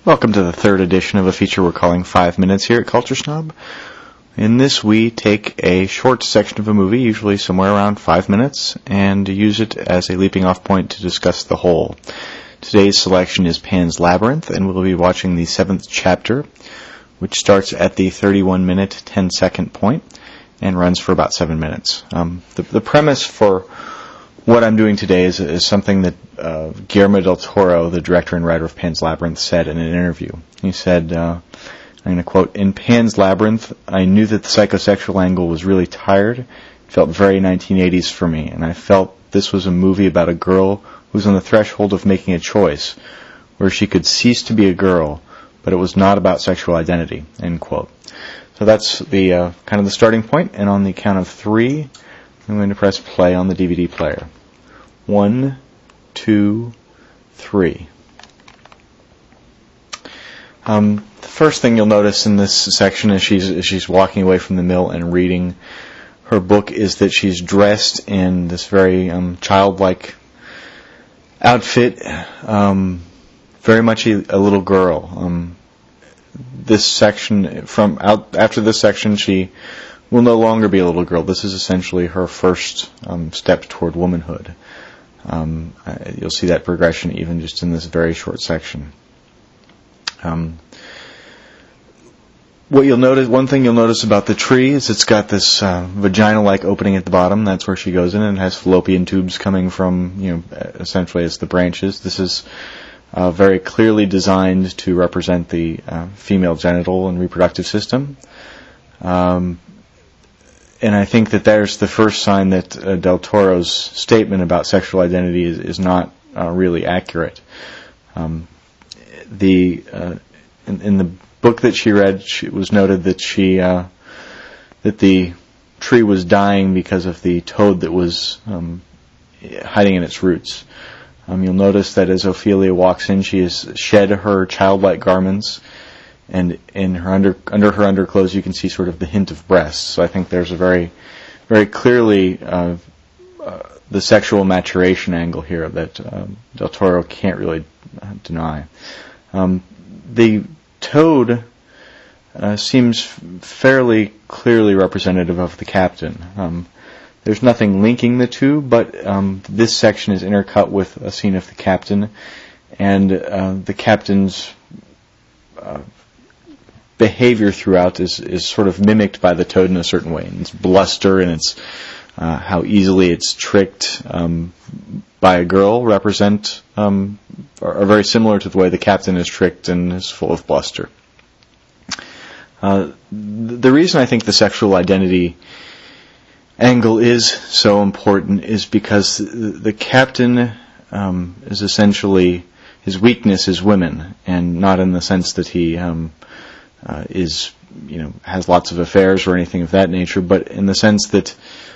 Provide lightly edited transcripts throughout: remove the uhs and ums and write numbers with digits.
Welcome to the third edition of a feature we're calling 5 Minutes here at Culture Snob. In this, we take a short section of a movie, usually somewhere around 5 minutes, and use it as a leaping off point to discuss the whole. Today's selection is Pan's Labyrinth, and we'll be watching the 7th chapter, which starts at the 31-minute, 10-second point and runs for about 7 minutes. The premise for what I'm doing today is something that Guillermo del Toro, the director and writer of Pan's Labyrinth, said in an interview. He said, I'm going to quote, "In Pan's Labyrinth, I knew that the psychosexual angle was really tired. It felt very 1980s for me, and I felt this was a movie about a girl who was on the threshold of making a choice, where she could cease to be a girl, but it was not about sexual identity," end quote. So that's the kind of the starting point, and on the count of 3, I'm going to press play on the DVD player. 1, 2, 3. The first thing you'll notice in this section as she's walking away from the mill and reading her book is that she's dressed in this very childlike outfit, very much a little girl. This section, after this section, she will no longer be a little girl. This is essentially her first step toward womanhood. You'll see that progression even just in this very short section. One thing you'll notice about the tree is it's got this vagina-like opening at the bottom. That's where she goes in, and it has fallopian tubes coming from, essentially as the branches. This is very clearly designed to represent the female genital and reproductive system. And I think that there's the first sign that Del Toro's statement about sexual identity is not really accurate. In the book that she read, it was noted that that the tree was dying because of the toad that was hiding in its roots. You'll notice that as Ophelia walks in, she has shed her childlike garments, and in her under her underclothes you can see sort of the hint of breasts. So I think there's a very, very clearly the sexual maturation angle here that Del Toro can't really deny. The toad seems fairly clearly representative of the captain. There's nothing linking the two, but this section is intercut with a scene of the captain, and the captain's behavior throughout is sort of mimicked by the toad in a certain way. And its bluster and its how easily it's tricked by a girl are very similar to the way the captain is tricked and is full of bluster. The reason I think the sexual identity angle is so important is because the captain is essentially, his weakness is women, and not in the sense that he has lots of affairs or anything of that nature, but in the sense that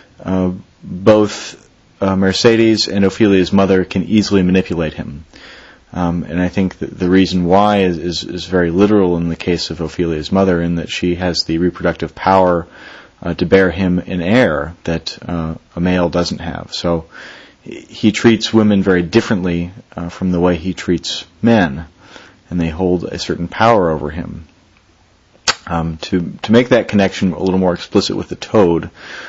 both Mercedes and Ophelia's mother can easily manipulate him. And I think that the reason why is very literal in the case of Ophelia's mother, in that she has the reproductive power to bear him an heir that a male doesn't have. So he treats women very differently from the way he treats men, and they hold a certain power over him. To make that connection a little more explicit with the toad,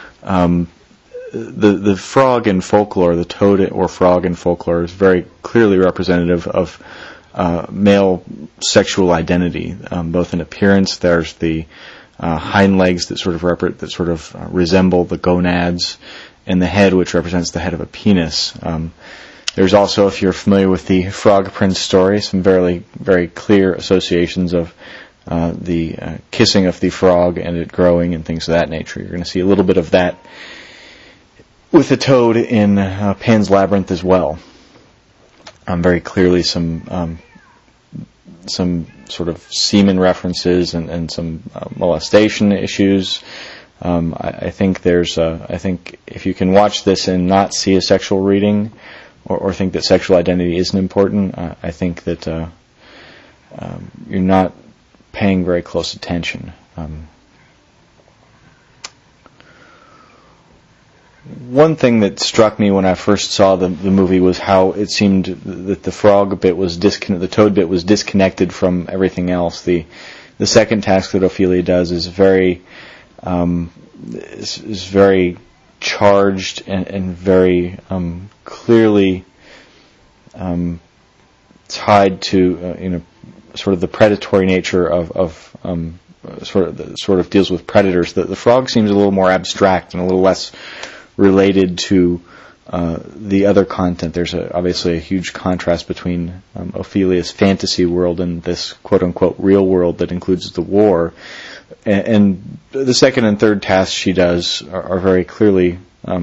the frog in folklore, the toad or frog in folklore, is very clearly representative of male sexual identity, both in appearance. There's the hind legs that sort of resemble the gonads, and the head, which represents the head of a penis. There's also, if you're familiar with the Frog Prince story, some very, very clear associations of the kissing of the frog and it growing and things of that nature. You're going to see a little bit of that with the toad in Pan's Labyrinth as well. Very clearly some sort of semen references and some molestation issues. I think if you can watch this and not see a sexual reading, or think that sexual identity isn't important, I think that you're not paying very close attention. One thing that struck me when I first saw the movie was how it seemed that the frog bit was the toad bit was disconnected from everything else. The second task that Ophelia does is very charged and very clearly tied to sort of the predatory nature of sort of deals with predators. The frog seems a little more abstract and a little less related to the other content. There's obviously a huge contrast between Ophelia's fantasy world and this quote-unquote real world that includes the war. And the second and third tasks she does are very clearly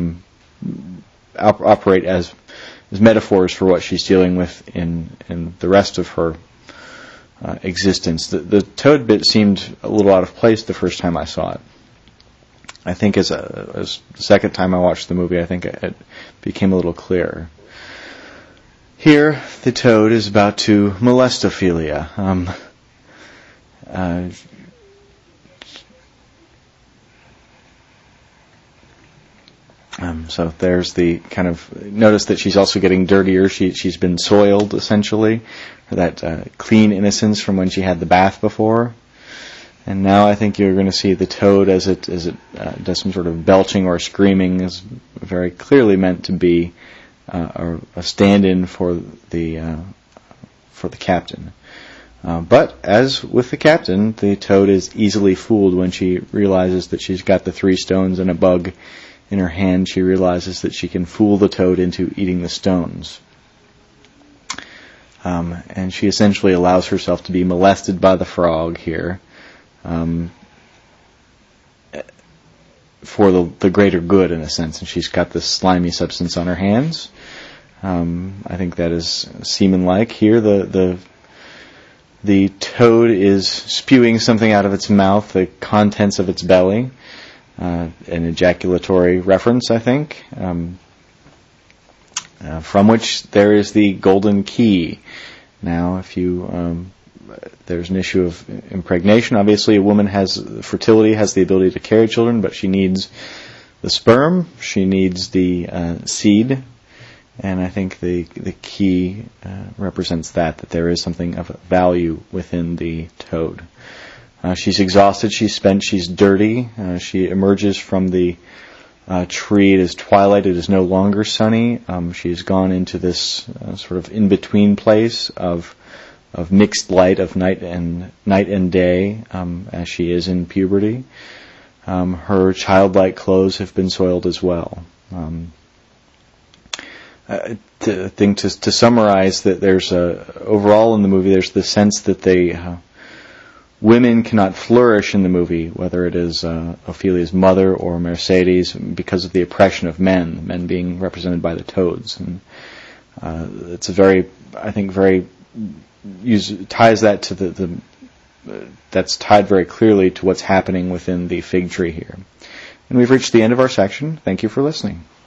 operate as metaphors for what she's dealing with in the rest of her existence. The toad bit seemed a little out of place the first time I saw it. I think as the second time I watched the movie, I think it became a little clearer. Here, the toad is about to molest Ophelia. So there's the kind of notice that she's also getting dirtier. She's been soiled essentially, that clean innocence from when she had the bath before. And now I think you're going to see the toad as it does some sort of belching or screaming is very clearly meant to be a stand-in for the captain. But as with the captain, the toad is easily fooled when she realizes that she's got the 3 stones and a bug in her hand. She realizes that she can fool the toad into eating the stones. And she essentially allows herself to be molested by the frog here. For the greater good, in a sense, and she's got this slimy substance on her hands. I think that is semen-like. Here, the toad is spewing something out of its mouth, the contents of its belly, an ejaculatory reference, I think, from which there is the golden key. Now, if you there's an issue of impregnation. Obviously, a woman fertility has the ability to carry children, but she needs the sperm, she needs the seed, and I think the key represents that there is something of value within the toad. She's exhausted, she's spent, she's dirty. She emerges from the tree. It is twilight, it is no longer sunny. She's gone into this sort of in-between place of mixed light of night and day, as she is in puberty. Her childlike clothes have been soiled as well. To summarize, that there's overall in the movie, there's the sense that women cannot flourish in the movie, whether it is Ophelia's mother or Mercedes, because of the oppression of men being represented by the toads. And it's ties that to that's tied very clearly to what's happening within the fig tree here. And we've reached the end of our section. Thank you for listening.